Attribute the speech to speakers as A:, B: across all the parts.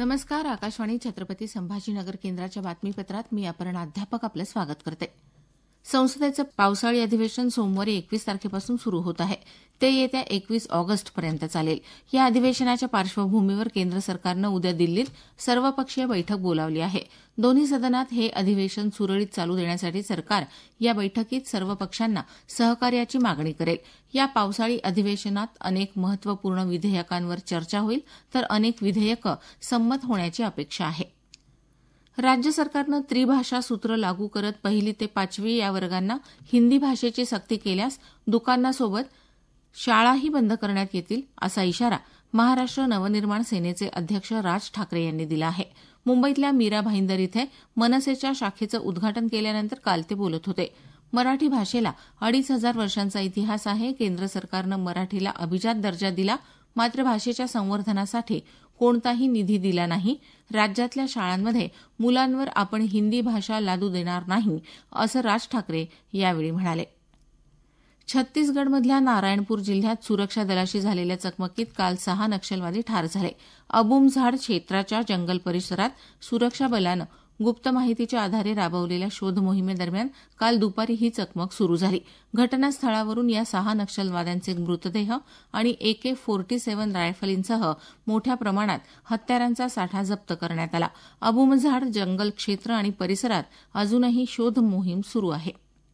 A: नमस्कार. आकाशवाणी छत्रपती संभाजीनगर केंद्राच्या बातमीपत्रात मी अपर्णा अध्यापक आपलं स्वागत करते. संसदेचं पावसाळी अधिवेशन सोमवारी 21 तारखेपासून सुरू होत आहे. ते येत्या 21 ऑगस्टपर्यंत चालेल. या अधिवेशनाच्या पार्श्वभूमीवर केंद्र सरकारनं उद्या दिल्लीत सर्वपक्षीय बैठक बोलावली आहे. दोन्ही सदनात हे अधिवेशन सुरळीत चालू देण्यासाठी सरकार या बैठकीत सर्व पक्षांना सहकार्याची मागणी करेल. या पावसाळी अधिवेशनात अनेक महत्वपूर्ण विधेयकांवर चर्चा होईल, तर अनेक विधेयकं संमत होण्याची अपेक्षा आहे. राज्य सरकारनं त्रिभाषा सूत्र लागू करत 1ली ते 5वी या वर्गांना हिंदी भाषेची सक्ती केल्यास दुकानासोबत शाळाही बंद करण्यात येतील, असा इशारा महाराष्ट्र नवनिर्माण सेनेचे अध्यक्ष राज ठाकरे यांनी दिला आहे. मुंबईतल्या मीरा भाईंदर इथे मनसेच्या शाखेचं उद्घाटन केल्यानंतर काल ते बोलत होते. मराठी भाषेला 2500 वर्षांचा इतिहास आहे. केंद्र सरकारनं मराठीला अभिजात दर्जा दिला, मात्र भाषेच्या संवर्धनासाठी कोणताही निधी दिला नाही. राज्यातल्या शाळांमध्ये मुलांवर आपण हिंदी भाषा लादू देणार नाही, असं राज ठाकरे यावेळी म्हणाले. छत्तीसगडमधल्या नारायणपूर जिल्ह्यात सुरक्षा दलाशी झालेल्या चकमकीत काल 6 नक्षलवादी ठार झाले. अबुमझाड क्षेत्राच्या जंगल परिसरात सुरक्षा बलानं गुप्त माहितीच्या आधारे राबवलेल्या शोध मोहिमेदरम्यान काल दुपारी ही चकमक सुरू झाली. घटनास्थळावरून या 6 नक्षलवाद्यांचे मृतदेह आणि AK-47 रायफलींसह मोठ्या प्रमाणात हत्यारांचा साठा जप्त करण्यात आला. अबुमझाड जंगल क्षेत्र आणि परिसरात अजूनही शोध मोहीम सुरू आहे.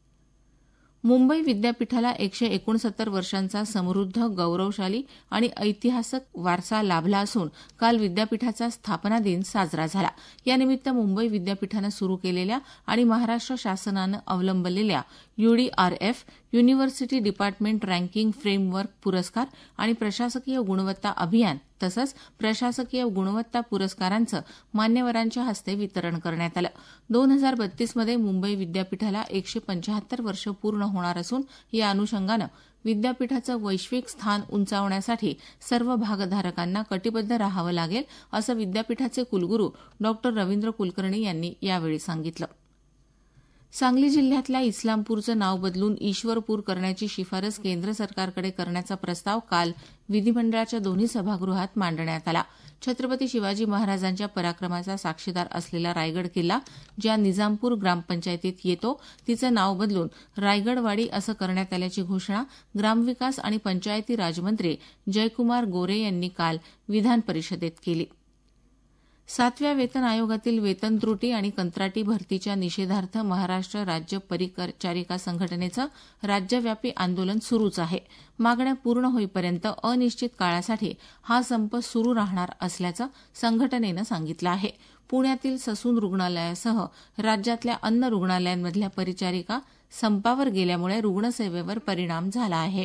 A: मुंबई विद्यापीठाला 169 वर्षांचा समृद्ध, गौरवशाली आणि ऐतिहासिक वारसा लाभला असून काल विद्यापीठाचा स्थापना दिन साजरा झाला. यानिमित्त मुंबई विद्यापीठानं सुरू केलेल्या आणि महाराष्ट्र शासनानं अवलंबलेल्या UDRF university department ranking framework पुरस्कार आणि प्रशासकीय गुणवत्ता अभियान तसंच प्रशासकीय गुणवत्ता पुरस्कारांचं मान्यवरांच्या हस्ते वितरण करण्यात आलं. 2032 मध्ये मुंबई विद्यापीठाला 175 वर्ष पूर्ण होणार असून या अनुषंगानं विद्यापीठाचं वैश्विक स्थान उंचावण्यासाठी सर्व भागधारकांना कटिबद्ध राहावं लागेल, असं विद्यापीठाचे कुलगुरू डॉ. रवींद्र कुलकर्णी यांनी यावेळी सांगितलं. सांगली जिल्ह्यातल्या इस्लामपूरचं नाव बदलून ईश्वरपूर करण्याची शिफारस केंद्र सरकारकडे करण्याचा प्रस्ताव काल विधिमंडळाच्या दोन्ही सभागृहात मांडण्यात आला. छत्रपती शिवाजी महाराजांच्या पराक्रमाचा साक्षीदार असलेला रायगड किल्ला ज्या निजामपूर ग्रामपंचायतीत येतो तिचं नाव बदलून रायगडवाडी असं करण्यात आल्याची घोषणा ग्रामविकास आणि पंचायती राजमंत्री जयकुमार गोरे यांनी काल विधान परिषदेत केली. 7व्या वेतन आयोगातील वेतन त्रुटी आणि कंत्राटी भरतीच्या निषेधार्थ महाराष्ट्र राज्य परिचारिका संघटनेचं राज्यव्यापी आंदोलन सुरूच आहे. मागण्या पूर्ण होईपर्यंत अनिश्चित काळासाठी हा संप सुरू राहणार असल्याचं संघटनेनं सांगितलं आहे. पुण्यातील ससून रुग्णालयासह राज्यातल्या अन्य रुग्णालयांमधल्या परिचारिका संपावर गेल्यामुळे रुग्णसेवेवर परिणाम झाला आहे.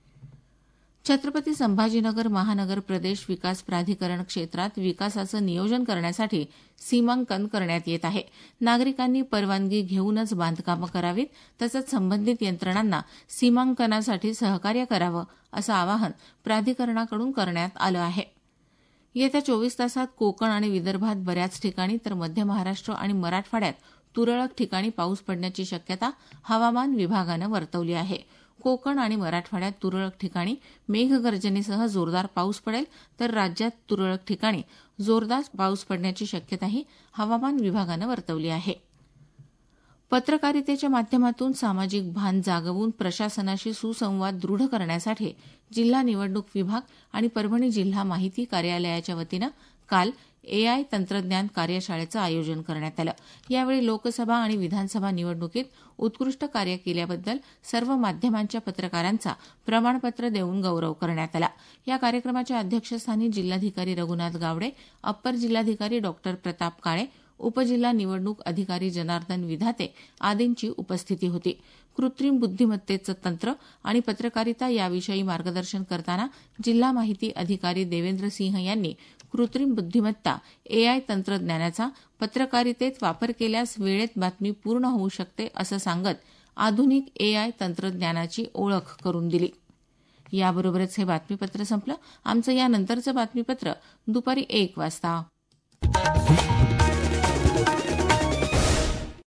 A: छत्रपती संभाजीनगर महानगर प्रदेश विकास प्राधिकरण क्षेत्रात विकासाचं नियोजन करण्यासाठी सीमांकन करण्यात येत आहे. नागरिकांनी परवानगी घेऊनच बांधकामं करावीत, तसंच संबंधित यंत्रणांना सीमांकनासाठी सहकार्य करावं, असं आवाहन प्राधिकरणाकडून करण्यात आलं आहे. येत्या 24 तासात कोकण आणि विदर्भात बऱ्याच ठिकाणी तर मध्य महाराष्ट्र आणि मराठवाड्यात तुरळक ठिकाणी पाऊस पडण्याची शक्यता हवामान विभागानं वर्तवली आहे. कोकण आणि मराठवाड्यात तुरळक ठिकाणी मेघगर्जनेसह जोरदार पाऊस पडेल, तर राज्यात तुरळक ठिकाणी जोरदार पाऊस पडण्याची शक्यताही हवामान विभागानं वर्तवली आहे. पत्रकारितेच्या माध्यमातून सामाजिक भान जागवून प्रशासनाशी सुसंवाद दृढ करण्यासाठी जिल्हा निवडणूक विभाग आणि परभणी जिल्हा माहिती कार्यालयाच्या वतीनं काल AI तंत्रज्ञान कार्यशाळेचं आयोजन करण्यात आलं. यावेळी लोकसभा आणि विधानसभा निवडणुकीत उत्कृष्ट कार्य केल्याबद्दल सर्व माध्यमांच्या पत्रकारांचा प्रमाणपत्र देऊन गौरव करण्यात आला. या कार्यक्रमाच्या अध्यक्षस्थानी जिल्हाधिकारी रघुनाथ गावडे, अप्पर जिल्हाधिकारी डॉ. प्रताप काळे, उपजिल्हा निवडणूक अधिकारी जनार्दन विधाते आदींची उपस्थिती होती. कृत्रिम बुद्धिमत्तेचं तंत्र आणि पत्रकारिता याविषयी मार्गदर्शन करताना जिल्हा माहिती अधिकारी देवेंद्र सिंह यांनी कृत्रिम बुद्धिमत्ता AI तंत्रज्ञानाचा पत्रकारितेत वापर केल्यास वेळेत बातमी पूर्ण होऊ शकते, असं सांगत आधुनिक AI तंत्रज्ञानाची ओळख करून दिली. याबरोबरच हे बातमीपत्र संपलं. आमचं यानंतरचं बातमीपत्र दुपारी 1 वाजता.